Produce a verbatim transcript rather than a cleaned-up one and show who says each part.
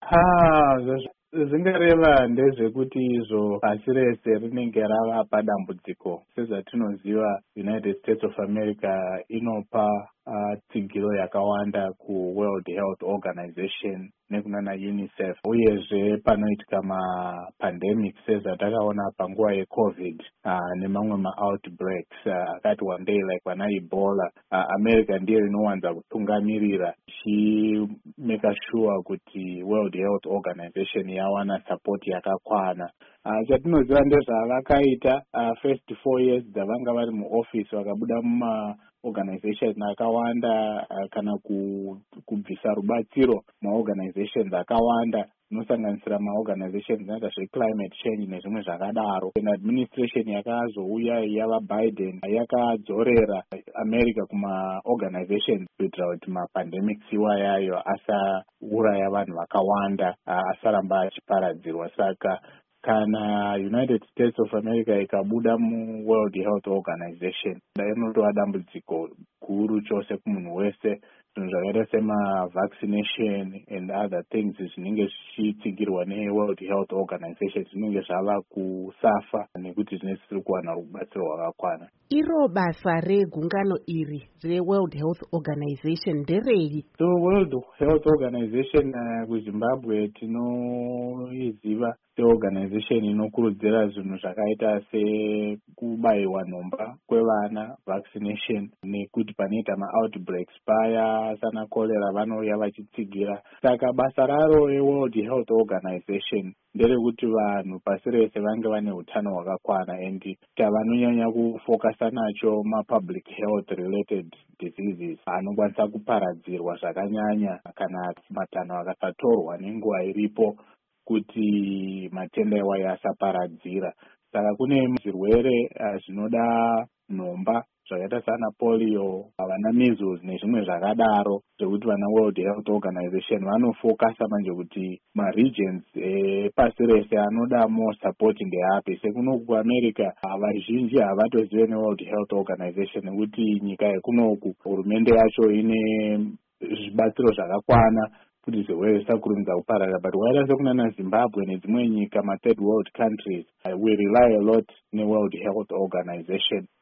Speaker 1: Ah, zvingareva ndezvekuti izvo pasi rese rinenge rava padambudziko. Sezvatinoziva, United States of America inopa uh, tsigiro yakawanda kuWorld Health Organization nekunana UNICEF, uyezve panoitika mapandemic sezvatakaona panguva yeCovid uh, nemamwe maoutbreaks uh, akati wandei like vana Ebola. uh, America ndiyo inowanza kutungamirira ichimeka sure kuti World Health Organization yawana support yakakwana. Uh, chatinoziva ndezvavakaita uh, first four years dzavanga vari muoffice vakabuda muma organization akawanda uh, kana kubvisa rubatsiro maorganizations akawanda inosanganisira maorganizations anoita zveclimate change nezvimwe zvakadaro. Administration yakazouya yava Biden yakadzorera America kumaorganizations kuitira kuti mapandemics iwayayo asauraya vanhu vakawanda, uh, asaramba achiparadzirwa. Saka kana United States of America ikabuda mu World Health Organization inotova dambudziko guru chose kumunhu wese. Zvinhu zvakaita sema-vaccination and other things zvinenge zvichitsigirwa ne-World Health Organization zvinenge zvava kusafa nekuti zvinesiri kuwana rubatsiro rwakakwana.
Speaker 2: Iro basa regungano iri re-World Health Organization nderei?
Speaker 1: So World Health Organization uh, kuZimbabwe tinoiziva seorganization inokurudzira zvinhu zvakaita sekubayiwa nhomba kwevana, vaccination, nekuti panoita ma-outbreaks paya sana cholera vanouya vachitsigira. Saka basa raro reWorld Health Organization nderekuti vanhu pasi rese vange vane utano hwakakwana, and vanonyanya kufokasa nacho ma-public health related diseases anokwanisa kuparadzirwa zvakanyanya kana matanho akasatorwa nenguva iripo kuti matenda iwayo asaparadzira. Saka kune zvirwere uh, zvinoda nhomba zvakaita sana polio, vana measles nezvimwe zvakadaro, zvekuti vana World Health Organization vanofokasa manje kuti ma-regions epasi rese anoda more support ndeapi. Sekunoku kuAmerica vazhinji havatozive neWorld Health Organization nekuti nyika yekunoku hurumende yacho ine zvibatsiro zvakakwana kuti zvirwere zvisakurumidza kupararira. But wakaita sekunana Zimbabwe nedzimwe nyika ma third world countries, uh, we rely a lot neWorld Health Organization.